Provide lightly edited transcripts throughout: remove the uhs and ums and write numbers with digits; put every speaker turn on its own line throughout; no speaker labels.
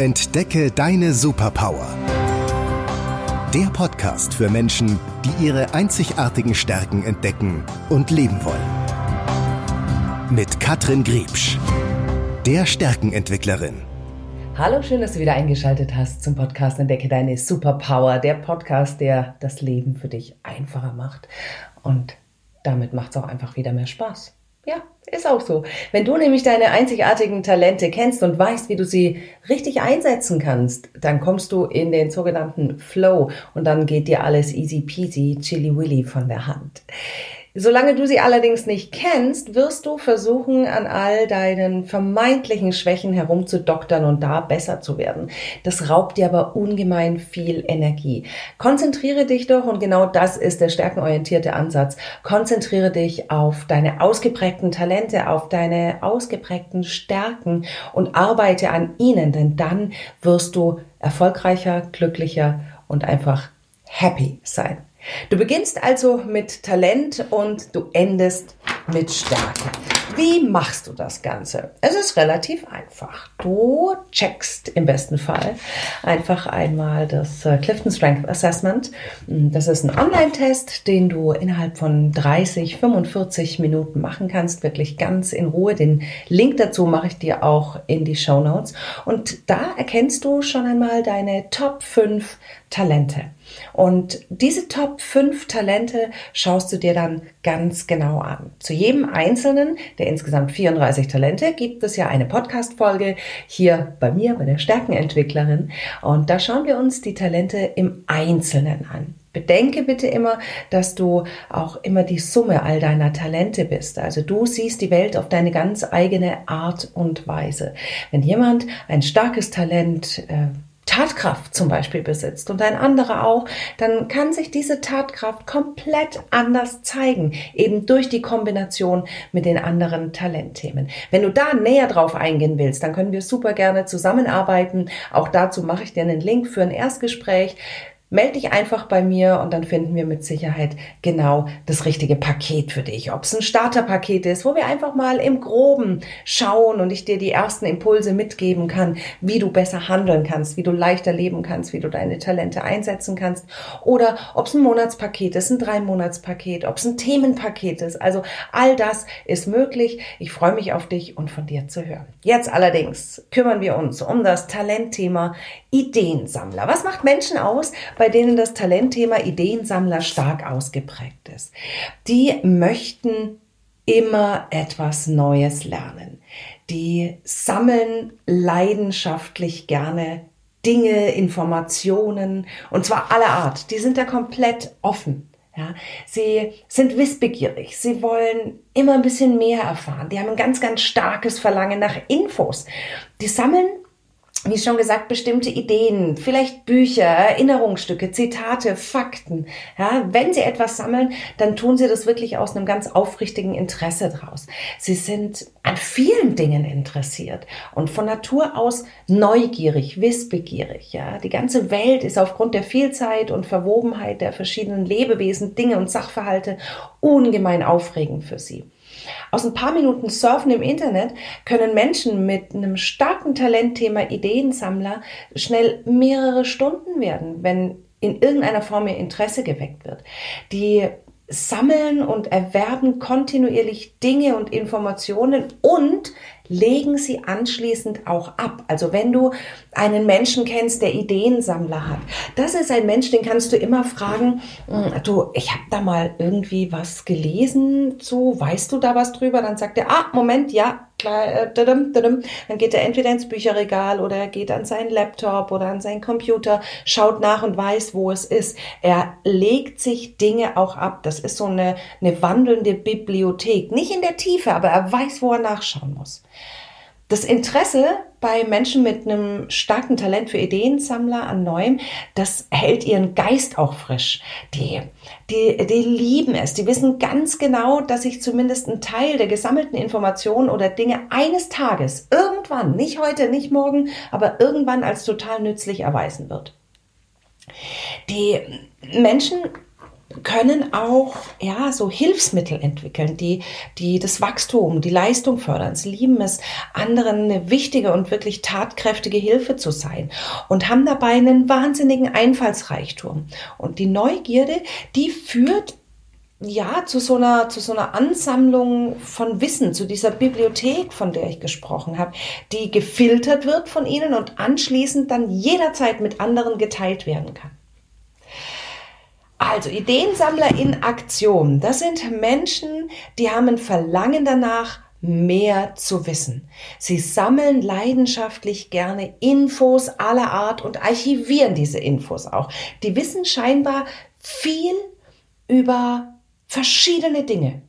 Entdecke deine Superpower. Der Podcast für Menschen, die ihre einzigartigen Stärken entdecken und leben wollen. Mit Katrin Griebsch, der Stärkenentwicklerin.
Hallo, schön, dass du wieder eingeschaltet hast zum Podcast Entdecke deine Superpower. Der Podcast, der das Leben für dich einfacher macht. Und damit macht es auch einfach wieder mehr Spaß. Ja, ist auch so. Wenn du nämlich deine einzigartigen Talente kennst und weißt, wie du sie richtig einsetzen kannst, dann kommst du in den sogenannten Flow und dann geht dir alles easy peasy, chili willy von der Hand. Solange du sie allerdings nicht kennst, wirst du versuchen, an all deinen vermeintlichen Schwächen herumzudoktern und da besser zu werden. Das raubt dir aber ungemein viel Energie. Konzentriere dich doch, und genau das ist der stärkenorientierte Ansatz, konzentriere dich auf deine ausgeprägten Talente, auf deine ausgeprägten Stärken und arbeite an ihnen, denn dann wirst du erfolgreicher, glücklicher und einfach happy sein. Du beginnst also mit Talent und du endest mit Stärke. Wie machst du das Ganze? Es ist relativ einfach. Du checkst im besten Fall einfach einmal das Clifton Strength Assessment. Das ist ein Online-Test, den du innerhalb von 30, 45 Minuten machen kannst, wirklich ganz in Ruhe. Den Link dazu mache ich dir auch in die Shownotes. Und da erkennst du schon einmal deine Top 5 Talente. Und diese Top 5 Talente schaust du dir dann ganz genau an. Zu jedem einzelnen der insgesamt 34 Talente gibt es ja eine Podcast-Folge hier bei mir, bei der Stärkenentwicklerin. Und da schauen wir uns die Talente im Einzelnen an. Bedenke bitte immer, dass du auch immer die Summe all deiner Talente bist. Also du siehst die Welt auf deine ganz eigene Art und Weise. Wenn jemand ein starkes Talent Tatkraft zum Beispiel besitzt und ein anderer auch, dann kann sich diese Tatkraft komplett anders zeigen, eben durch die Kombination mit den anderen Talentthemen. Wenn du da näher drauf eingehen willst, dann können wir super gerne zusammenarbeiten. Auch dazu mache ich dir einen Link für ein Erstgespräch. Meld dich einfach bei mir und dann finden wir mit Sicherheit genau das richtige Paket für dich. Ob es ein Starterpaket ist, wo wir einfach mal im Groben schauen und ich dir die ersten Impulse mitgeben kann, wie du besser handeln kannst, wie du leichter leben kannst, wie du deine Talente einsetzen kannst. Oder ob es ein Monatspaket ist, ein 3-Monats-Paket, ob es ein Themenpaket ist. Also all das ist möglich. Ich freue mich auf dich und von dir zu hören. Jetzt allerdings kümmern wir uns um das Talentthema Ideensammler. Was macht Menschen aus, bei denen das Talentthema Ideensammler stark ausgeprägt ist? Die möchten immer etwas Neues lernen. Die sammeln leidenschaftlich gerne Dinge, Informationen, und zwar aller Art. Die sind da komplett offen. Ja, sie sind wissbegierig, sie wollen immer ein bisschen mehr erfahren. Die haben ein ganz, ganz starkes Verlangen nach Infos. Die sammeln, wie schon gesagt, bestimmte Ideen, vielleicht Bücher, Erinnerungsstücke, Zitate, Fakten. Ja, wenn sie etwas sammeln, dann tun sie das wirklich aus einem ganz aufrichtigen Interesse draus. Sie sind an vielen Dingen interessiert und von Natur aus neugierig, wissbegierig. Ja, die ganze Welt ist aufgrund der Vielzahl und Verwobenheit der verschiedenen Lebewesen, Dinge und Sachverhalte ungemein aufregend für sie. Aus ein paar Minuten Surfen im Internet können Menschen mit einem starken Talentthema Ideensammler schnell mehrere Stunden werden, wenn in irgendeiner Form ihr Interesse geweckt wird. Die sammeln und erwerben kontinuierlich Dinge und Informationen und legen sie anschließend auch ab. Also wenn du einen Menschen kennst, der Ideensammler hat, das ist ein Mensch, den kannst du immer fragen, du, ich habe da mal irgendwie was gelesen zu, weißt du da was drüber? Dann sagt er, Moment, ja, klar, dann geht er entweder ins Bücherregal oder er geht an seinen Laptop oder an seinen Computer, schaut nach und weiß, wo es ist. Er legt sich Dinge auch ab. Das ist so eine wandelnde Bibliothek. Nicht in der Tiefe, aber er weiß, wo er nachschauen muss. Das Interesse bei Menschen mit einem starken Talent für Ideensammler an Neuem, das hält ihren Geist auch frisch. Die lieben es. Die wissen ganz genau, dass sich zumindest ein Teil der gesammelten Informationen oder Dinge eines Tages, irgendwann, nicht heute, nicht morgen, aber irgendwann als total nützlich erweisen wird. Die Menschen können auch so Hilfsmittel entwickeln, die das Wachstum, die Leistung fördern. Sie lieben es, anderen eine wichtige und wirklich tatkräftige Hilfe zu sein und haben dabei einen wahnsinnigen Einfallsreichtum. Und die Neugierde, die führt zu so einer Ansammlung von Wissen, zu dieser Bibliothek, von der ich gesprochen habe, die gefiltert wird von ihnen und anschließend dann jederzeit mit anderen geteilt werden kann. Also Ideensammler in Aktion, das sind Menschen, die haben ein Verlangen danach, mehr zu wissen. Sie sammeln leidenschaftlich gerne Infos aller Art und archivieren diese Infos auch. Die wissen scheinbar viel über verschiedene Dinge.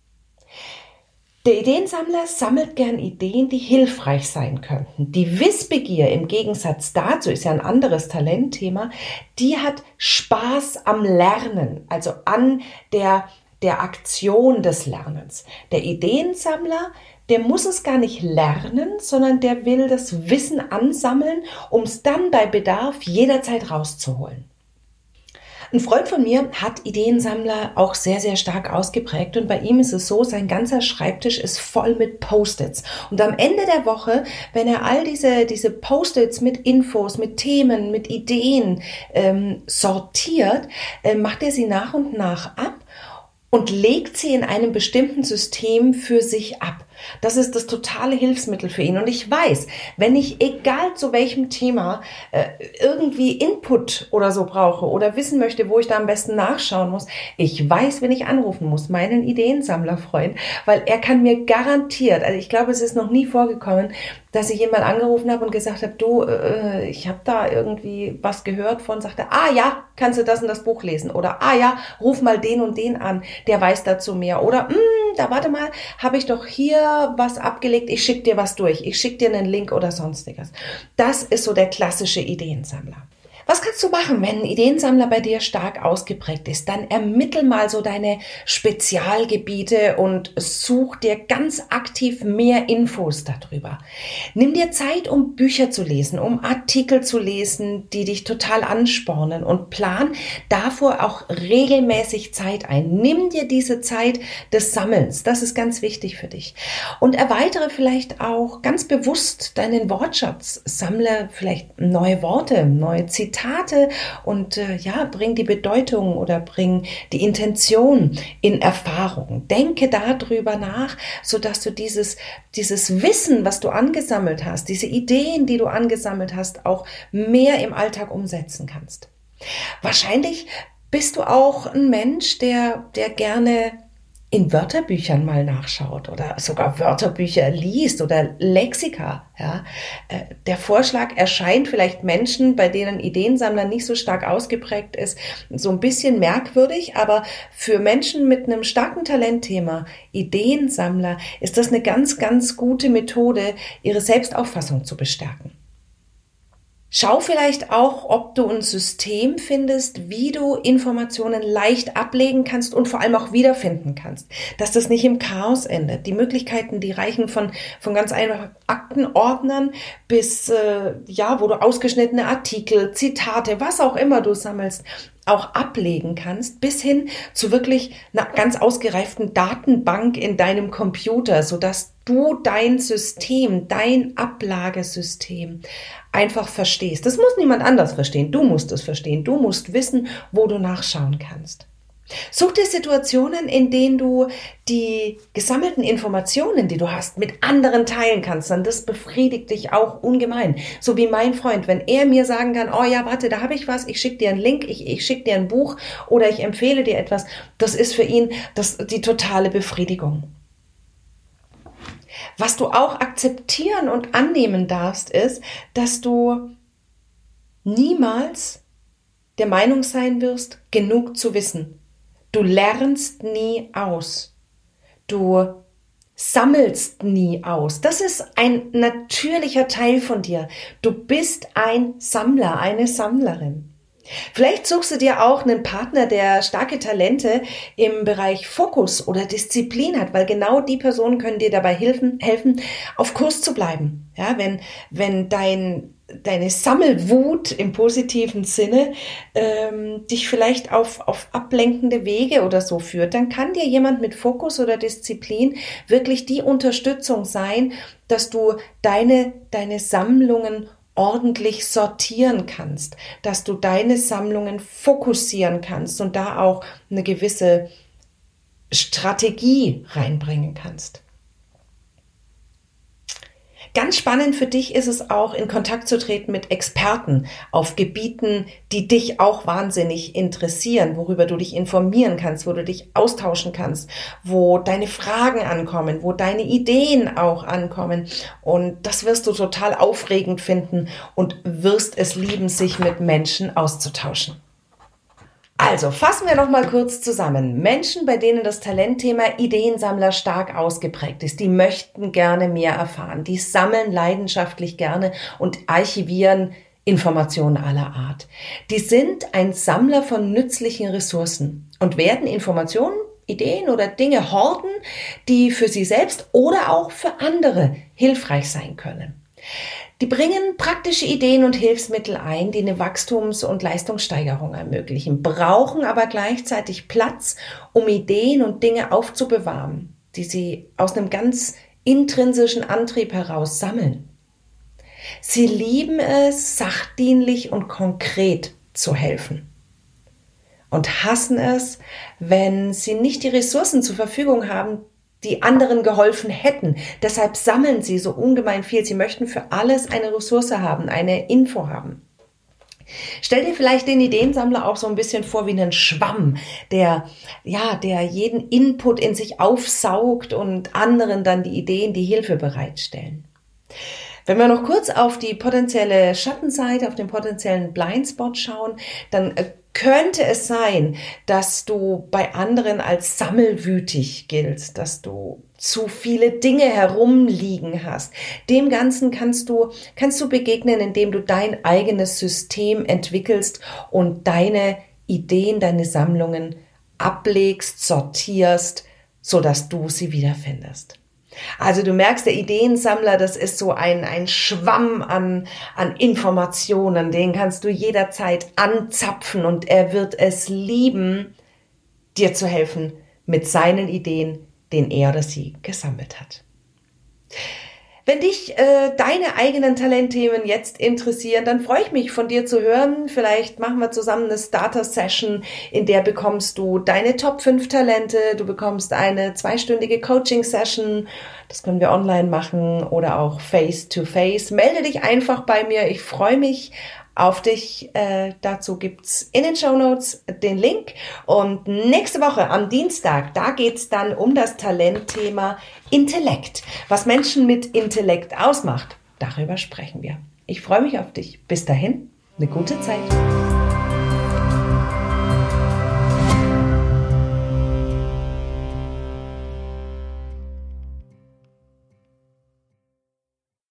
Der Ideensammler sammelt gern Ideen, die hilfreich sein könnten. Die Wissbegier im Gegensatz dazu, ist ja ein anderes Talentthema, die hat Spaß am Lernen, also an der Aktion des Lernens. Der Ideensammler, der muss es gar nicht lernen, sondern der will das Wissen ansammeln, um es dann bei Bedarf jederzeit rauszuholen. Ein Freund von mir hat Ideensammler auch sehr, sehr stark ausgeprägt und bei ihm ist es so, sein ganzer Schreibtisch ist voll mit Post-its. Und am Ende der Woche, wenn er all diese Post-its mit Infos, mit Themen, mit Ideen sortiert, macht er sie nach und nach ab und legt sie in einem bestimmten System für sich ab. Das ist das totale Hilfsmittel für ihn. Und ich weiß, wenn ich egal zu welchem Thema irgendwie Input oder so brauche oder wissen möchte, wo ich da am besten nachschauen muss, ich weiß, wen ich anrufen muss, meinen Ideensammlerfreund, weil er kann mir garantiert, also ich glaube, es ist noch nie vorgekommen, dass ich jemand angerufen habe und gesagt habe, du, ich habe da irgendwie was gehört von, sagte, ja, kannst du das und das Buch lesen oder ja, ruf mal den und den an, der weiß dazu mehr oder warte mal, habe ich doch hier was abgelegt, ich schicke dir was durch, ich schicke dir einen Link oder sonstiges. Das ist so der klassische Ideensammler. Was kannst du machen, wenn ein Ideensammler bei dir stark ausgeprägt ist? Dann ermittel mal so deine Spezialgebiete und such dir ganz aktiv mehr Infos darüber. Nimm dir Zeit, um Bücher zu lesen, um Artikel zu lesen, die dich total anspornen und plan davor auch regelmäßig Zeit ein. Nimm dir diese Zeit des Sammelns, das ist ganz wichtig für dich. Und erweitere vielleicht auch ganz bewusst deinen Wortschatz. Sammle vielleicht neue Worte, neue Zitate und bring die Bedeutung oder bring die Intention in Erfahrung. Denke darüber nach, sodass du dieses Wissen, was du angesammelt hast, diese Ideen, die du angesammelt hast, auch mehr im Alltag umsetzen kannst. Wahrscheinlich bist du auch ein Mensch, der gerne in Wörterbüchern mal nachschaut oder sogar Wörterbücher liest oder Lexika. Ja. Der Vorschlag erscheint vielleicht Menschen, bei denen Ideensammler nicht so stark ausgeprägt ist, so ein bisschen merkwürdig, aber für Menschen mit einem starken Talentthema, Ideensammler, ist das eine ganz, ganz gute Methode, ihre Selbstauffassung zu bestärken. Schau vielleicht auch, ob du ein System findest, wie du Informationen leicht ablegen kannst und vor allem auch wiederfinden kannst, dass das nicht im Chaos endet. Die Möglichkeiten, die reichen von ganz einfachen Aktenordnern bis, wo du ausgeschnittene Artikel, Zitate, was auch immer du sammelst, auch ablegen kannst, bis hin zu wirklich einer ganz ausgereiften Datenbank in deinem Computer, sodass du dein System, dein Ablagesystem einfach verstehst. Das muss niemand anders verstehen. Du musst es verstehen. Du musst wissen, wo du nachschauen kannst. Such dir Situationen, in denen du die gesammelten Informationen, die du hast, mit anderen teilen kannst. Dann das befriedigt dich auch ungemein. So wie mein Freund, wenn er mir sagen kann, warte, da habe ich was, ich schicke dir einen Link, ich schicke dir ein Buch oder ich empfehle dir etwas. Das ist für ihn die totale Befriedigung. Was du auch akzeptieren und annehmen darfst, ist, dass du niemals der Meinung sein wirst, genug zu wissen. Du lernst nie aus. Du sammelst nie aus. Das ist ein natürlicher Teil von dir. Du bist ein Sammler, eine Sammlerin. Vielleicht suchst du dir auch einen Partner, der starke Talente im Bereich Fokus oder Disziplin hat, weil genau die Personen können dir dabei helfen, auf Kurs zu bleiben. Ja, wenn deine Sammelwut im positiven Sinne dich vielleicht auf ablenkende Wege oder so führt, dann kann dir jemand mit Fokus oder Disziplin wirklich die Unterstützung sein, dass du deine Sammlungen ordentlich sortieren kannst, dass du deine Sammlungen fokussieren kannst und da auch eine gewisse Strategie reinbringen kannst. Ganz spannend für dich ist es auch, in Kontakt zu treten mit Experten auf Gebieten, die dich auch wahnsinnig interessieren, worüber du dich informieren kannst, wo du dich austauschen kannst, wo deine Fragen ankommen, wo deine Ideen auch ankommen. Und das wirst du total aufregend finden und wirst es lieben, sich mit Menschen auszutauschen. Also, fassen wir noch mal kurz zusammen. Menschen, bei denen das Talentthema Ideensammler stark ausgeprägt ist, die möchten gerne mehr erfahren, die sammeln leidenschaftlich gerne und archivieren Informationen aller Art. Die sind ein Sammler von nützlichen Ressourcen und werden Informationen, Ideen oder Dinge horten, die für sie selbst oder auch für andere hilfreich sein können. Die bringen praktische Ideen und Hilfsmittel ein, die eine Wachstums- und Leistungssteigerung ermöglichen, brauchen aber gleichzeitig Platz, um Ideen und Dinge aufzubewahren, die sie aus einem ganz intrinsischen Antrieb heraus sammeln. Sie lieben es, sachdienlich und konkret zu helfen und hassen es, wenn sie nicht die Ressourcen zur Verfügung haben, die anderen geholfen hätten. Deshalb sammeln sie so ungemein viel. Sie möchten für alles eine Ressource haben, eine Info haben. Stell dir vielleicht den Ideensammler auch so ein bisschen vor wie einen Schwamm, der jeden Input in sich aufsaugt und anderen dann die Ideen, die Hilfe bereitstellen. Wenn wir noch kurz auf die potenzielle Schattenseite, auf den potenziellen Blindspot schauen, dann könnte es sein, dass du bei anderen als sammelwütig giltst, dass du zu viele Dinge herumliegen hast. Dem Ganzen kannst du begegnen, indem du dein eigenes System entwickelst und deine Ideen, deine Sammlungen ablegst, sortierst, sodass du sie wiederfindest. Also du merkst, der Ideensammler, das ist so ein Schwamm an Informationen, den kannst du jederzeit anzapfen und er wird es lieben, dir zu helfen mit seinen Ideen, den er oder sie gesammelt hat. Wenn dich deine eigenen Talentthemen jetzt interessieren, dann freue ich mich, von dir zu hören. Vielleicht machen wir zusammen eine Starter-Session, in der bekommst du deine Top 5 Talente, du bekommst eine 2-stündige Coaching-Session. Das können wir online machen oder auch face-to-face. Melde dich einfach bei mir. Ich freue mich auf dich. Dazu gibt's in den Shownotes den Link. Und nächste Woche am Dienstag, da geht's dann um das Talentthema Intellekt. Was Menschen mit Intellekt ausmacht, darüber sprechen wir. Ich freue mich auf dich. Bis dahin, eine gute Zeit.